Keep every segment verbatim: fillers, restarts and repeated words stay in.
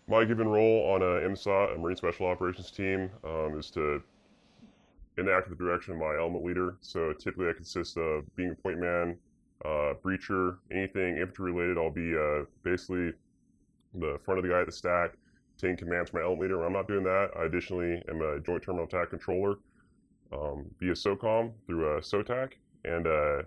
My given role on a M S O T, a Marine Special Operations team, um, is to enact the direction of my element leader. So typically, that consists of being a point man, uh, breacher, anything infantry related. I'll be uh, basically the front of the guy at the stack, taking commands from my element leader. When I'm not doing that, I additionally am a Joint Terminal Attack Controller um, via SOCOM through a SOTAC, and uh,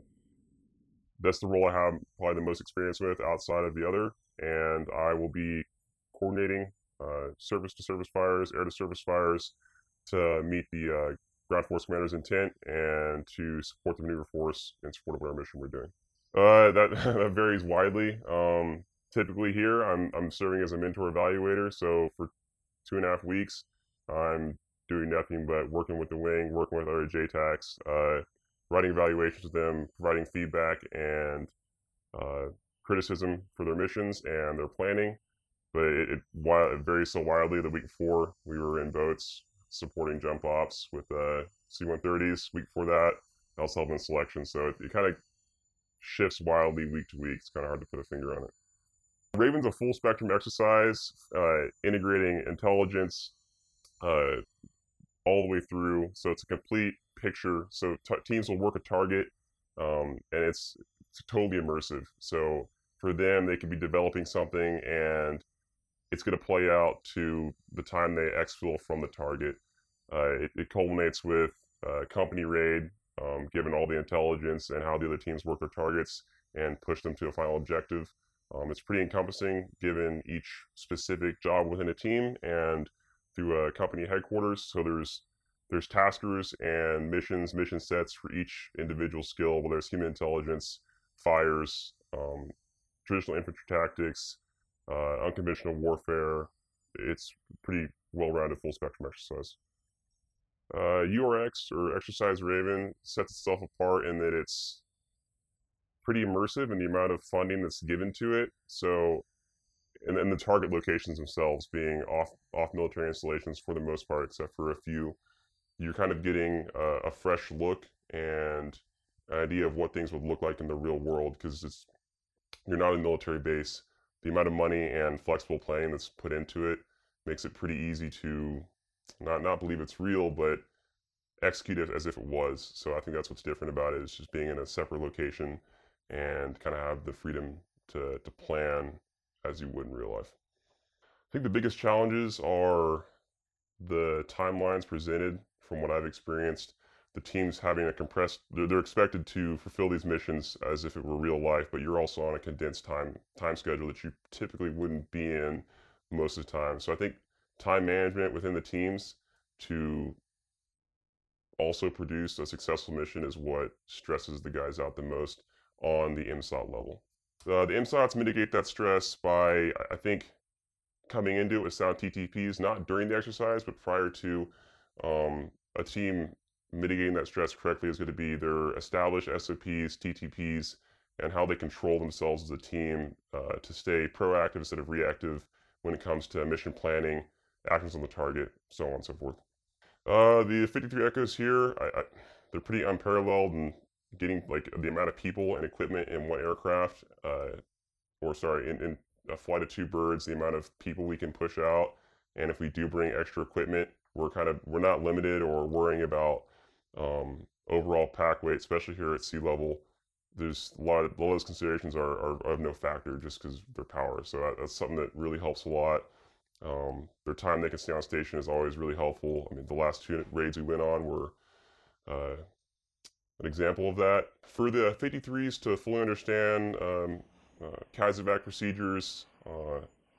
that's the role I have probably the most experience with outside of the other. And I will be coordinating uh, surface to surface fires, air to surface fires to meet the uh, ground force commander's intent and to support the maneuver force in support of whatever mission we're doing. Uh, that, that varies widely. Um, typically here, I'm, I'm serving as a mentor evaluator. So for two and a half weeks, I'm doing nothing but working with the wing, working with other J TACs, uh, writing evaluations with them, providing feedback and uh, criticism for their missions and their planning. But it, it, it varies so wildly. The week before, we were in boats supporting jump ops with uh, C one thirties. Week before that, I was helping selection. So it, it kind of shifts wildly week to week. It's kind of hard to put a finger on it. Raven's a full spectrum exercise, uh, integrating intelligence uh, all the way through. So it's a complete picture. So t- teams will work a target, um, and it's, it's totally immersive. So for them, they could be developing something, and it's going to play out to the time they exfil from the target. Uh, it, it culminates with uh, company raid, um, given all the intelligence and how the other teams work their targets and push them to a final objective. Um, it's pretty encompassing given each specific job within a team and through a company headquarters. So there's there's taskers and missions, mission sets for each individual skill, whether it's human intelligence, fires, um, traditional infantry tactics, uh, unconventional warfare. It's pretty well-rounded full spectrum exercise. Uh, U R X, or Exercise Raven, sets itself apart in that it's pretty immersive in the amount of funding that's given to it. So, and then the target locations themselves being off off military installations for the most part, except for a few. You're kind of getting a, a fresh look and an idea of what things would look like in the real world, because it's you're not a military base. The amount of money and flexible planning that's put into it makes it pretty easy to not not believe it's real, but execute it as if it was. So I think that's what's different about it, is just being in a separate location and kind of have the freedom to, to plan as you would in real life. I think the biggest challenges are the timelines presented from what I've experienced. The teams having a compressed, they're, they're expected to fulfill these missions as if it were real life, but you're also on a condensed time time schedule that you typically wouldn't be in most of the time. So I think time management within the teams to also produce a successful mission is what stresses the guys out the most on the M S O T level. Uh, the M S O Ts mitigate that stress by, I think, coming into it with sound T T Ps, not during the exercise, but prior to. Um, a team mitigating that stress correctly is going to be their established S O Ps, T T Ps, and how they control themselves as a team uh, to stay proactive instead of reactive when it comes to mission planning, actions on the target, so on and so forth. Uh, the fifty-three Echoes here, I, I, they're pretty unparalleled in getting like the amount of people and equipment in one aircraft, uh, or sorry, in, in a flight of two birds, the amount of people we can push out, and if we do bring extra equipment, we're kind of we're not limited or worrying about um, overall pack weight, especially here at sea level. There's a lot of, a lot of those considerations are, are of no factor just because of their power. So that, that's something that really helps a lot. Um, their time they can stay on station is always really helpful. I mean, the last two raids we went on were uh, an example of that. For the fifty-threes to fully understand um, uh, CASEVAC procedures, uh,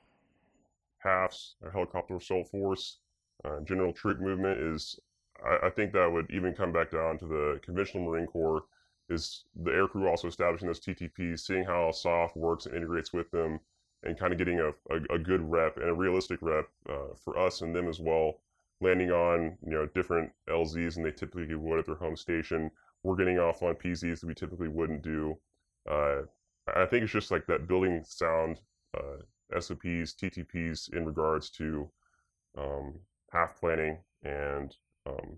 HAFs, a helicopter assault force, uh, general troop movement is, I, I think that would even come back down to the conventional Marine Corps, is the aircrew also establishing those T T Ps, seeing how SOF works and integrates with them, and kind of getting a, a, a good rep and a realistic rep uh, for us and them as well, landing on you know different L Zs than they typically would at their home station. We're getting off on P Zs that we typically wouldn't do. Uh, I think it's just like that building sound uh, S O Ps, T T Ps in regards to um, half planning and um,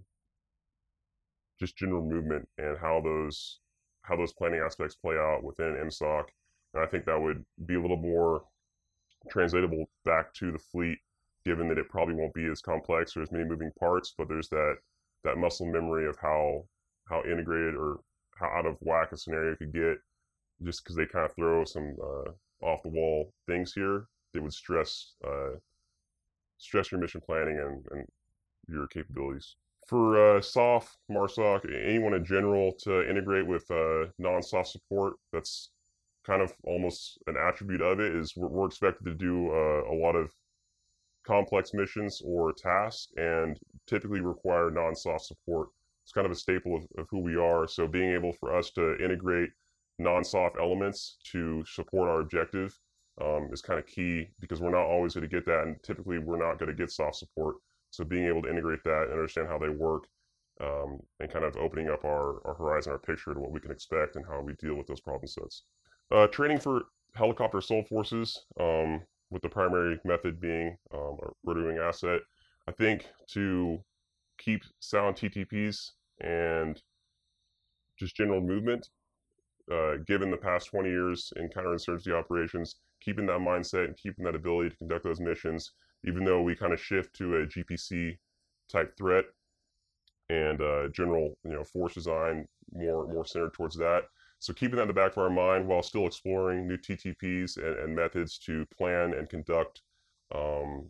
just general movement and how those how those planning aspects play out within M S O C. And I think that would be a little more translatable back to the fleet, given that it probably won't be as complex or as many moving parts, but there's that that muscle memory of how how integrated or how out of whack a scenario could get, just because they kind of throw some uh, off the wall things here that would stress uh, stress your mission planning and, and your capabilities. For uh, S O F, MARSOC, anyone in general to integrate with uh, non-S O F support, that's kind of almost an attribute of it, is we're, we're expected to do uh, a lot of complex missions or tasks and typically require non-S O F support. It's kind of a staple of, of who we are. So being able for us to integrate non-S O F elements to support our objective um, is kind of key, because we're not always going to get that, and typically we're not going to get S O F support. So being able to integrate that and understand how they work, um, and kind of opening up our, our horizon, our picture to what we can expect and how we deal with those problem sets. Uh, training for helicopter assault forces, um, with the primary method being um, a rotary asset. I think to keep sound T T Ps and just general movement, uh, given the past twenty years in counterinsurgency operations, keeping that mindset and keeping that ability to conduct those missions, even though we kind of shift to a G P C type threat and uh, general, you know, force design more more centered towards that. So keeping that in the back of our mind while still exploring new T T Ps and, and methods to plan and conduct um,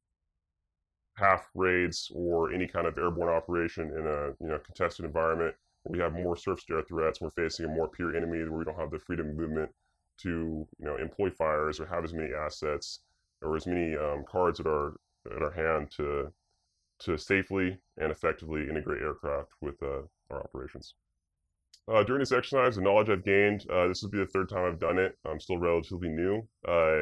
half raids or any kind of airborne operation in a you know contested environment where we have more surface-to-air threats, we're facing a more pure enemy where we don't have the freedom of movement to you know employ fires or have as many assets or as many um, cards at our at our hand to to safely and effectively integrate aircraft with uh, our operations. Uh, during this exercise, the knowledge I've gained, uh, this will be the third time I've done it, I'm still relatively new, uh,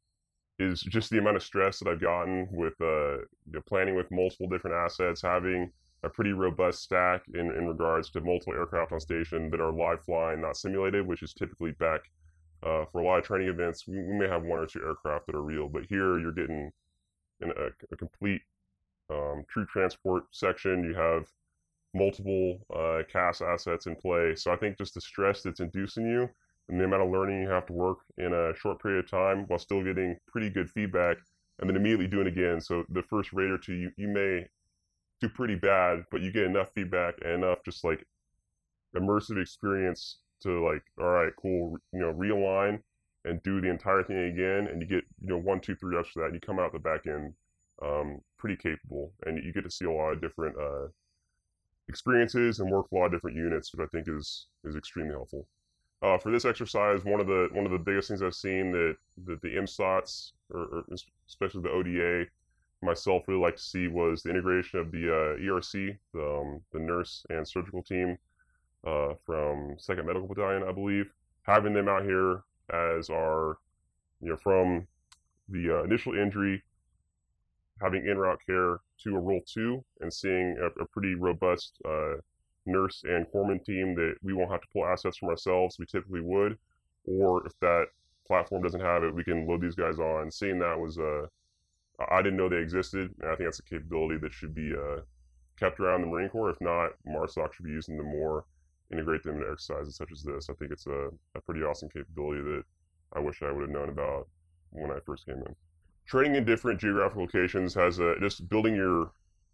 is just the amount of stress that I've gotten with uh, you know, planning with multiple different assets, having a pretty robust stack in, in regards to multiple aircraft on station that are live flying, not simulated, which is typically back uh, for a lot of training events. We, we may have one or two aircraft that are real, but here you're getting in a, a complete um, true transport section. You have multiple uh, C A S assets in play. So I think just the stress that's inducing you and the amount of learning you have to work in a short period of time while still getting pretty good feedback and then immediately doing it again. So the first raid or two, you, you may do pretty bad, but you get enough feedback and enough just like immersive experience to like, all right, cool, you know, realign and do the entire thing again. And you get, you know, one, two, three reps for that. And you come out the back end um, pretty capable, and you get to see a lot of different uh, experiences and work with a lot of different units, which I think is is extremely helpful. Uh, for this exercise, one of the one of the biggest things I've seen that, that the M SOTs, or, or especially the O D A, myself really like to see was the integration of the uh, E R C, the, um, the nurse and surgical team uh, from second Medical Battalion, I believe. Having them out here as our, you know, from the uh, initial injury, having en route care to a role two, and seeing a, a pretty robust uh, nurse and corpsman team that we won't have to pull assets from ourselves, we typically would, or if that platform doesn't have it, we can load these guys on. Seeing that was, uh, I didn't know they existed, and I think that's a capability that should be uh, kept around the Marine Corps. If not, MARSOC should be using them more, integrate them into exercises such as this. I think it's a, a pretty awesome capability that I wish I would have known about when I first came in. Training in different geographic locations has a, just building your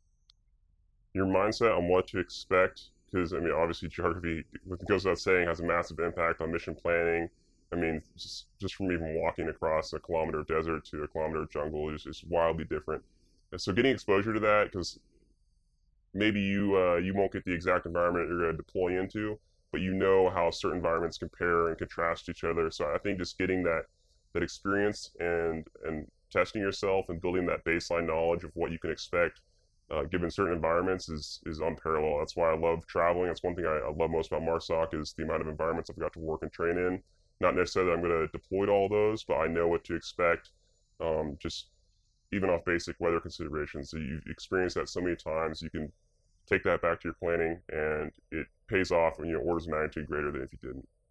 your mindset on what to expect, because I mean obviously geography, what goes without saying, has a massive impact on mission planning. I mean just just from even walking across a kilometer of desert to a kilometer of jungle is just wildly different. And so getting exposure to that, because maybe you uh, you won't get the exact environment you're going to deploy into, but you know how certain environments compare and contrast to each other. So I think just getting that that experience and and testing yourself and building that baseline knowledge of what you can expect uh, given certain environments is is unparalleled. That's why I love traveling. That's one thing I, I love most about MARSOC is the amount of environments I've got to work and train in. Not necessarily that I'm going to deploy to all those, but I know what to expect, um, just even off basic weather considerations. So you've experienced that so many times, you can take that back to your planning, and it pays off in, you know, orders of magnitude greater than if you didn't.